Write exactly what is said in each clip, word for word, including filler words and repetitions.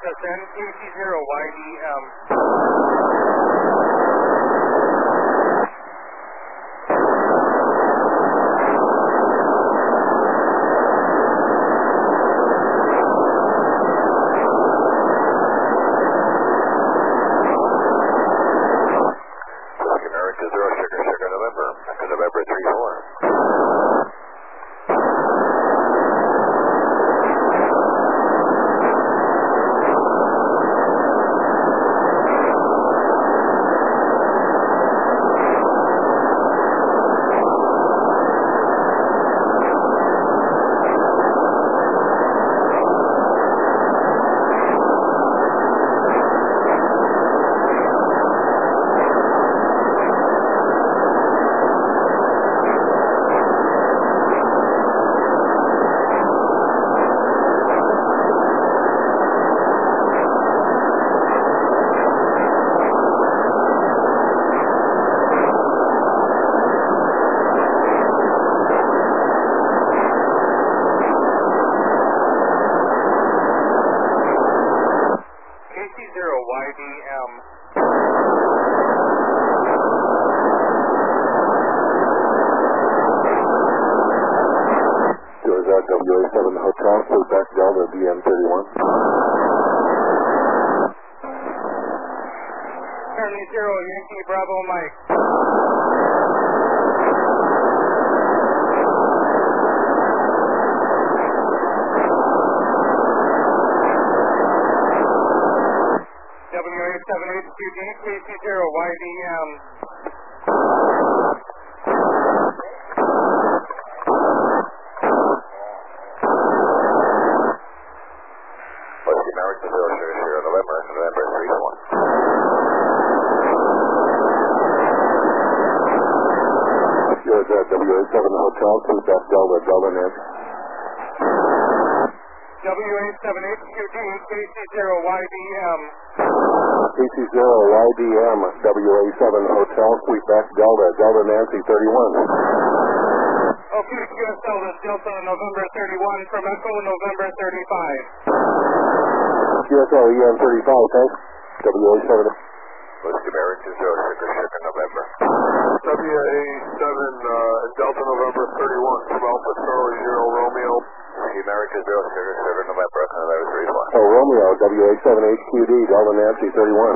S N, K C zero Y D M. America Zero Sugar Sugar November, Echo November three four. Y D M. George at W A seven Hotel, Fleet back Delta D M thirty-one. Charlie Zero, Yankee Bravo Mike. W A seven H Q D, K C zero Y D M. Whiskey America Zero Sugar Sierra November, November three four. George at W A seven Hotel, Fleet back Delta Delta Nancy. W A seven H Q D, K C zero Y D M. K C zero Y D M, W A seven Hotel, Sweet back Delta, Delta Nancy thirty-one. Okay, Q S L, this Delta November thirty-one from Echo November thirty-five. Q S L E M thirty-five, thanks. W A seven. Whiskey America Zero Sugar Sugar November. W A seven uh, Delta November thirty-one from Alpha Charlie Zero Romeo. Whiskey America Zero Sugar Sugar November, November three four. Oh, Romeo, W A seven H Q D, Delta Nancy thirty-one.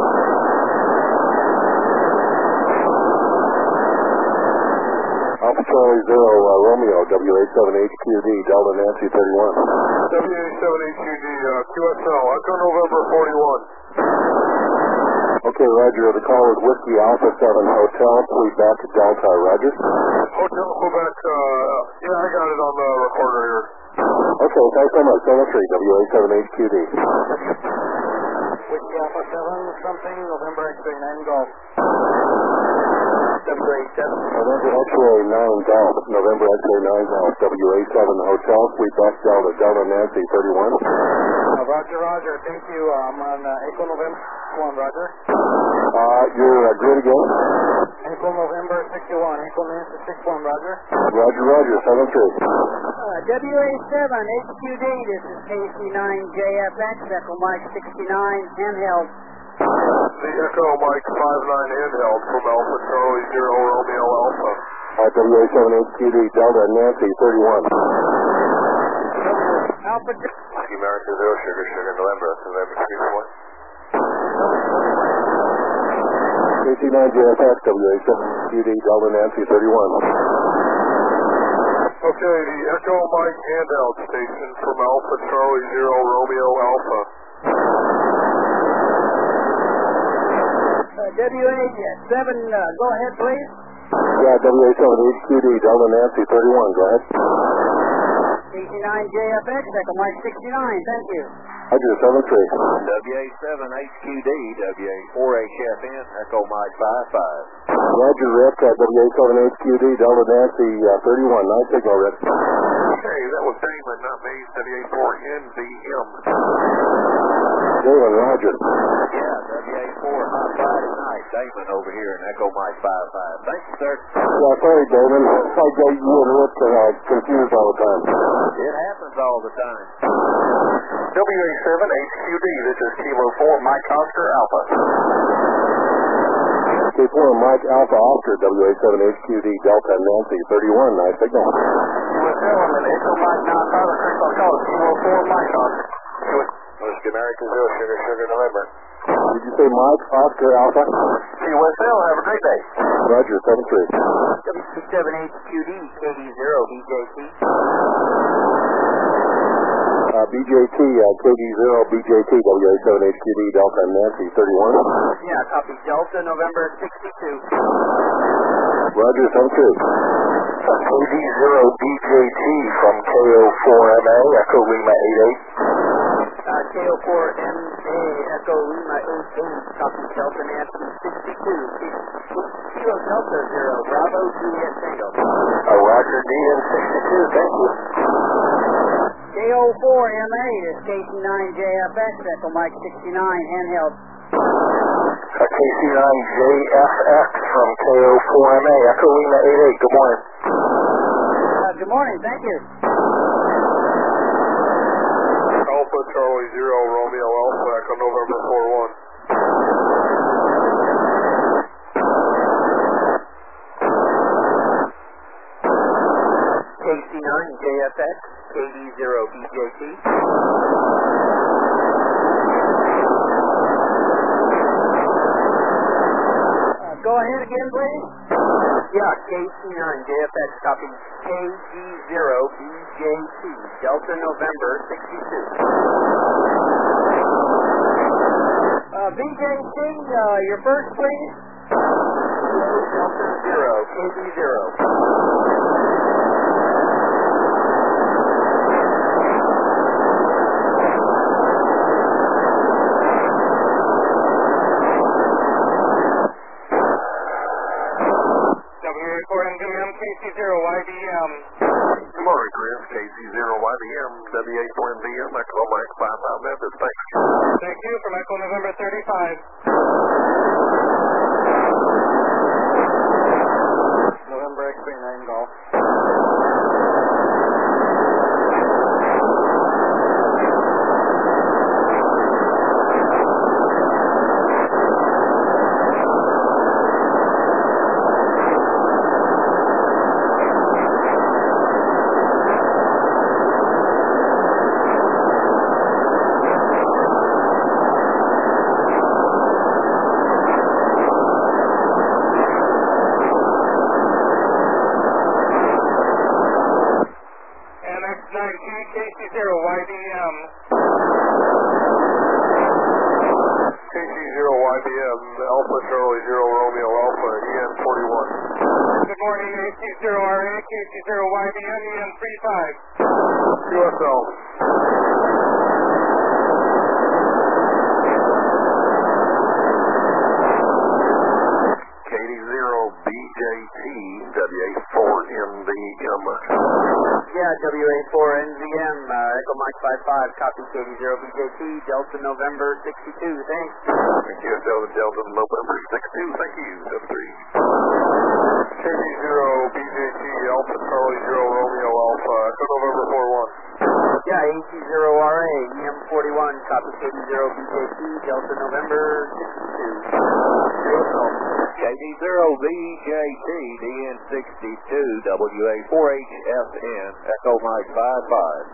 Alpha Charlie Zero uh, Romeo, W A seven H Q D, Delta Nancy thirty-one. W A seven H Q D, uh, Q S L, Echo November forty-one. Okay, Roger, the call is Whiskey Alpha seven Hotel, Fleet back to Delta, Roger. Hotel Quebec, uh, yeah, I got it on the recorder here. Okay, thanks so much. seven three, W A seven H Q D. Whiskey Alpha seven, something, November X-ray nine Golf. November eight seven. November X-ray nine Golf, November X-ray nine Golf, W A seven Hotel, Fleet back Delta, Delta Nancy thirty-one. Uh, Roger, Roger, thank you. Uh, I'm on uh, Echo November one, Roger. Uh, you're uh, good again? Echo November sixty-one, Echo Nancy six one, Roger. Roger, Roger, seven three. Uh, W A seven H Q D, this is K C nine J F X, Echo Mike sixty-nine, handheld. The Echo Mike five nine handheld from Alpha Charlie Zero Romeo Alpha. Uh, W A seven H Q D, Delta Nancy thirty-one. Alpha. Whiskey America Zero Sugar Sugar November, November three four. K C nine J F X, W A seven Q D, Delta Nancy thirty-one. Okay, the Echo Mike handheld station from Alpha Charlie Zero Romeo Alpha. Uh, W A seven, uh, go ahead, please. Yeah, W A seven H Q D, Delta Nancy thirty-one, go ahead. K C nine J F X, Echo Mike sixty-nine, thank you. Roger, seven three. W A seven H Q D, W A four H F N, Echo Mike five five. Roger, Rick, uh, W A seven H Q D, Delta Nancy uh, thirty-one. Nice signal, Rick. Okay, that was Damon, not me, W A four N V M. Damon, Roger. Yeah, W A four, hot Friday night. Damon over here in Echo Mike five five. Thank you, sir. Yeah, sorry, Damon. I got you and Rick uh, confused all the time. It happens all the time. W A seven H Q D, this is Kilo four, Mike Oscar Alpha. K four, Mike Alpha Oscar, W A seven H Q D, Delta Nancy thirty-one, nice signal. U S L, I'm in Echo Mike nine five, three five call, Kilo four, Mike Oscar. Whiskey American Zero, Sugar, Sugar, November. Did you say Mike Oscar Alpha? U S L, have a great day. Roger, seven three. W C seven H Q D, K D zero, B J T. Uh, B J T, uh, K D zero, B J T, W A seven H Q D, Delta Nancy thirty-one. Yeah, copy. Delta, November sixty-two. Roger, seven two. K D zero, B J T from K O four M A, Echo Lima eight eight. Uh, K O four M A, Echo Lima eight eight, copy. Delta Nancy sixty-two. Kilo Delta zero, Bravo, Juliet Tango. Uh, Roger, D N sixty-two, thank you. K O four M A, this K C nine J F X, Echo Mike sixty-nine, handheld. Uh, K C nine J F X from K O four M A, Echo Lima eight eight, good morning. Uh, good morning, thank you. Alpha Charlie Zero, Romeo Alpha, Echo November four one. K C nine J F X, K D zero, B J T. Uh, go ahead again, please. Yeah, K C nine J F X, copy. K D zero, B J T, Delta November sixty-two. Uh, B J T, uh, your first, please. Delta zero, K D zero. K C zero Y B M. Good morning, Chris. K C zero Y B M, W A four M V M, Echo Mike five five Memphis. Thanks. Thank you from Echo November thirty-five. November X-ray nine Golf. K C zero Y B M. K C zero Y B M, Alpha Charlie Zero, Romeo Alpha, E N forty-one. Good morning, A C zero R A, K C zero Y B M, E N thirty-five. Q S L. K D zero, B J T, W A four M V M. Yeah, W A four N Z M, uh, Echo Mike five five, copy K D zero B J T, Delta November sixty-two, thanks. Thank you, Delta Delta November sixty-two, thank you, seven three. K D zero, B J T, Alpha Charlie Zero, Romeo Alpha, Echo November four one. Yeah, A C zero R A, E M forty-one, copy K D zero B J T, Delta November sixty-two. K D zero B J T, D N sixty-two, W A four H F N, Echo Mike five five.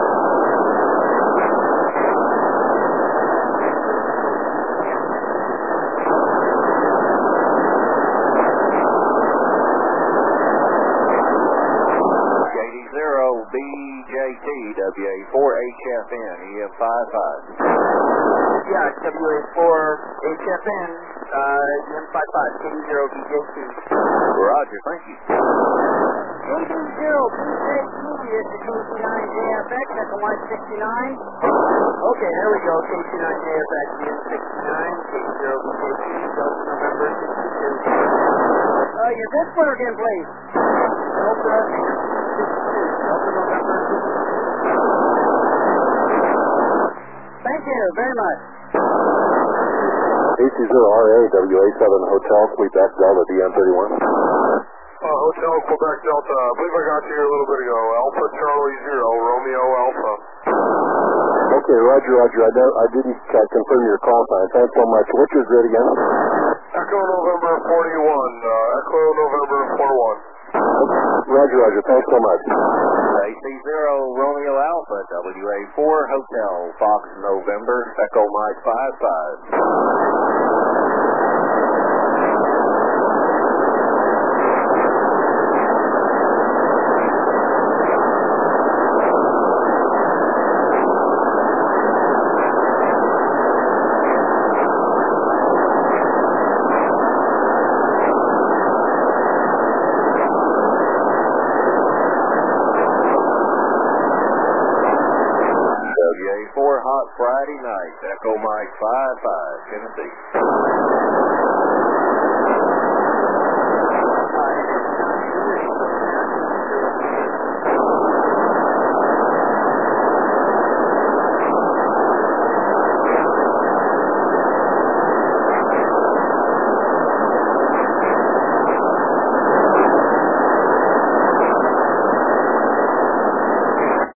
K D zero B J T, W A four H F N, E M five five. Yeah, W A four H F N, uh, E M five five, K D zero B J T. Roger, thank you. K D zero B J T, this is K C nine J F X, Echo Mike sixty-nine. Okay, there we go, K C nine J F X, E M sixty-nine, K D zero B J T, Delta November sixty-two. Uh, your bid splitter again, please. Delta sixty-two, Delta November sixty-two. Thank you very much. C zero R A, W A seven Hotel, Quebec Delta, D N thirty-one. Uh, Hotel Quebec Delta, I believe I got you here a little bit ago. Alpha Charlie Zero, Romeo Alpha. Okay, roger, roger. I, know, I didn't uh, confirm your call sign. Thanks so much. What's your grid again? Echo November forty-one, uh, Echo November forty-one. Roger, roger. Thanks so much. A C zero Romeo Alpha, W A four Hotel, Fox November, Echo Mike five five. Hot Friday night, Echo Mike five five, Tennessee.